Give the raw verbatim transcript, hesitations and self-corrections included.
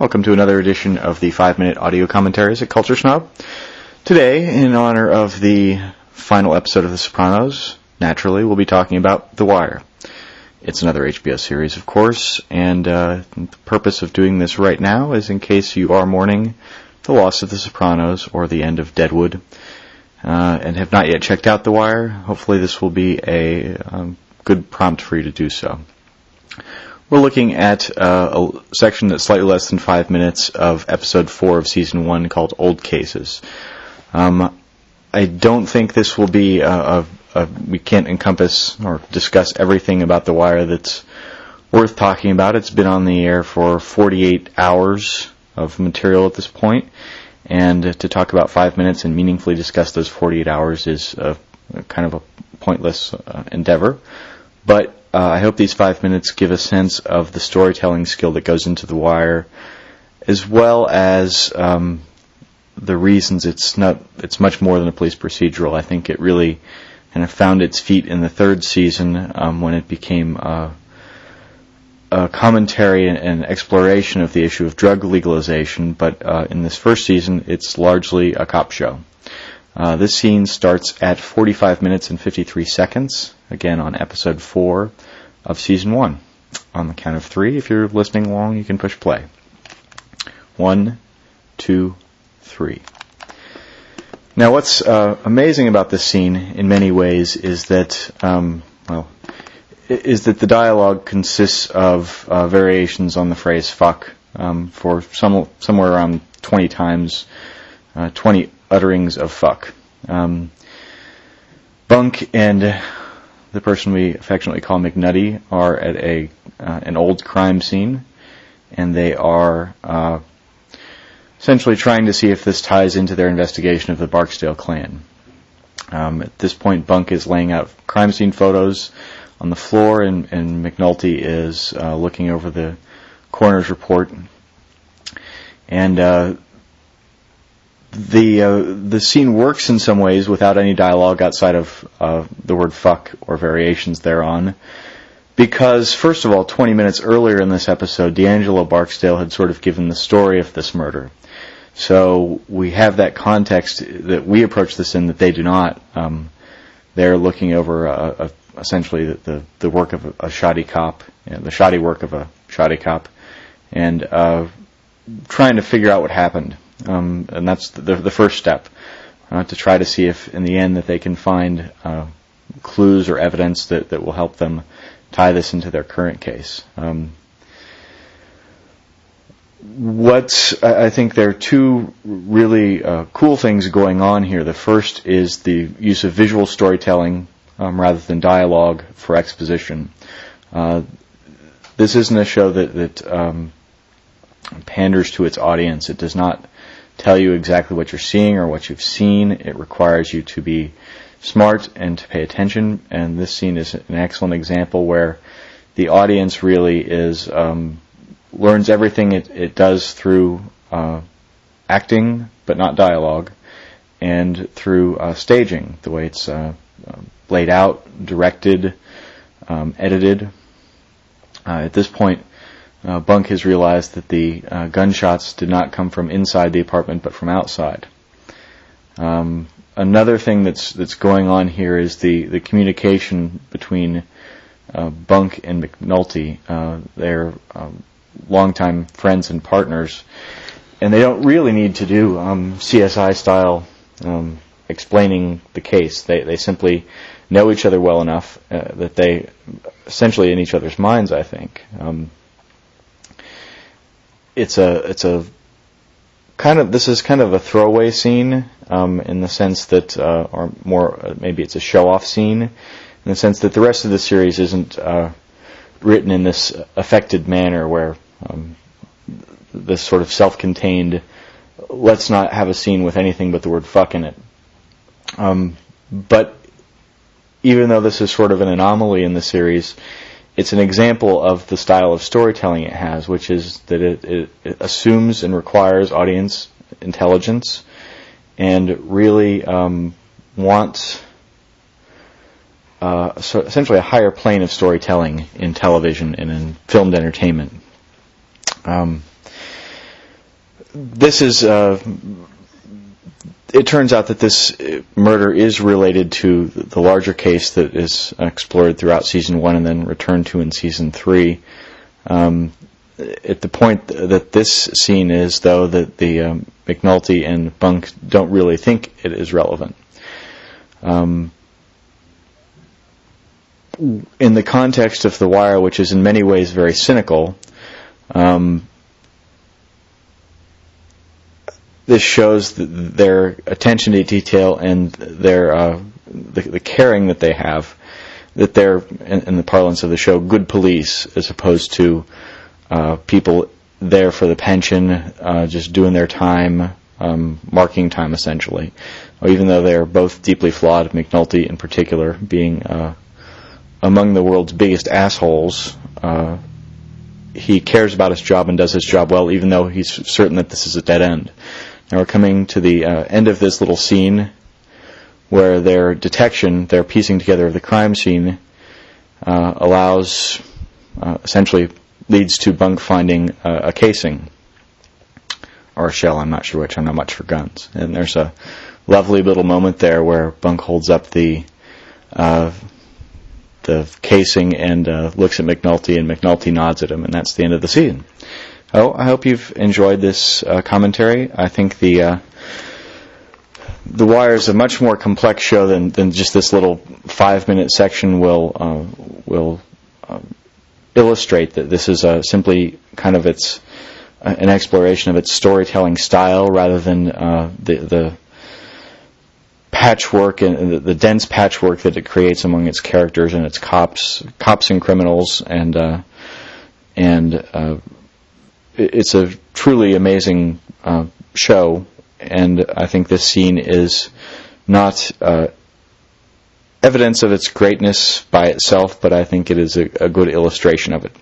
Welcome to another edition of the five-minute audio commentaries at Culture Snob. Today, in honor of the final episode of The Sopranos, naturally, we'll be talking about The Wire. It's another H B O series, of course, and uh, the purpose of doing this right now is in case you are mourning the loss of The Sopranos or the end of Deadwood, uh, and have not yet checked out The Wire. Hopefully this will be a um, good prompt for you to do so. We're looking at uh, a section that's slightly less than five minutes of episode four of season one called Old Cases. Um, I don't think this will be a, a, a, we can't encompass or discuss everything about The Wire that's worth talking about. It's been on the air for forty-eight hours of material at this point, and to talk about five minutes and meaningfully discuss those forty-eight hours is a, a kind of a pointless uh, endeavor. But Uh, I hope these five minutes give a sense of the storytelling skill that goes into The Wire, as well as um, the reasons it's not. It's much more than a police procedural. I think it really kind of found its feet in the third season um, when it became uh, a commentary and, and exploration of the issue of drug legalization. But uh, in this first season, it's largely a cop show. Uh, this scene starts at forty-five minutes and fifty-three seconds, again on episode four of season one. On the count of three, if you're listening along, you can push play. One, two, three. Now what's uh, amazing about this scene in many ways is that, um, well, is that the dialogue consists of uh, variations on the phrase fuck um, for some somewhere around twenty times, uh, twenty utterings of fuck. Um, Bunk and the person we affectionately call McNutty are at a uh, an old crime scene, and they are uh, essentially trying to see if this ties into their investigation of the Barksdale clan. Um, at this point, Bunk is laying out crime scene photos on the floor, and, and McNulty is uh, looking over the coroner's report. And uh, The uh, the scene works in some ways without any dialogue outside of uh, the word fuck or variations thereon, because first of all, twenty minutes earlier in this episode, D'Angelo Barksdale had sort of given the story of this murder. So we have that context that we approach this in that they do not. Um, they're looking over a, a, essentially the, the the work of a, a shoddy cop, you know, the shoddy work of a shoddy cop, and uh, trying to figure out what happened. Um, and that's the, the first step, uh, to try to see if in the end that they can find uh, clues or evidence that, that will help them tie this into their current case. Um, what's, I think there are two really uh, cool things going on here. The first is the use of visual storytelling um, rather than dialogue for exposition. Uh, this isn't a show that, that um, panders to its audience. It does not tell you exactly what you're seeing or what you've seen. It requires you to be smart and to pay attention, and this scene is an excellent example where the audience really is um, learns everything it, it does through uh, acting, but not dialogue, and through uh, staging, the way it's uh, uh, laid out, directed, um, edited. Uh, at this point, Uh, Bunk has realized that the uh, gunshots did not come from inside the apartment, but from outside. Um, another thing that's that's going on here is the, the communication between uh, Bunk and McNulty. Uh, they're um, longtime friends and partners, and they don't really need to do um, C S I style um, explaining the case. They they simply know each other well enough uh, that they essentially in each other's minds, I think. Um, It's a it's a kind of this is kind of a throwaway scene um, in the sense that, uh, or more uh, maybe it's a show-off scene in the sense that the rest of the series isn't uh, written in this affected manner where um, this sort of self-contained, let's not have a scene with anything but the word fuck in it. Um, but even though this is sort of an anomaly in the series, it's an example of the style of storytelling it has, which is that it, it, it assumes and requires audience intelligence and really um, wants uh, so essentially a higher plane of storytelling in television and in filmed entertainment. Um, this is. Uh, it turns out that this murder is related to the larger case that is explored throughout season one and then returned to in season three. Um, at the point that this scene is, though, that the um, McNulty and Bunk don't really think it is relevant. Um, in the context of The Wire, which is in many ways very cynical, um, this shows their attention to detail and their uh, the, the caring that they have, that they're, in, in the parlance of the show, good police, as opposed to uh, people there for the pension, uh, just doing their time, um, marking time essentially. Or even though they're both deeply flawed, McNulty in particular being uh, among the world's biggest assholes, uh, he cares about his job and does his job well, even though he's certain that this is a dead end. Now we're coming to the uh, end of this little scene where their detection, their piecing together of the crime scene, uh, allows, uh, essentially leads to Bunk finding uh, a casing, or a shell, I'm not sure which, I'm not much for guns. And there's a lovely little moment there where Bunk holds up the uh, the casing and uh, looks at McNulty, and McNulty nods at him, and that's the end of the scene. Oh, I hope you've enjoyed this uh, commentary. I think the uh, The Wire is a much more complex show than, than just this little five-minute section will uh, will uh, illustrate. That this is uh, simply kind of its uh, an exploration of its storytelling style rather than uh, the the patchwork and the, the dense patchwork that it creates among its characters and its cops, cops and criminals, and uh, and uh, it's a truly amazing uh, show, and I think this scene is not uh, evidence of its greatness by itself, but I think it is a, a good illustration of it.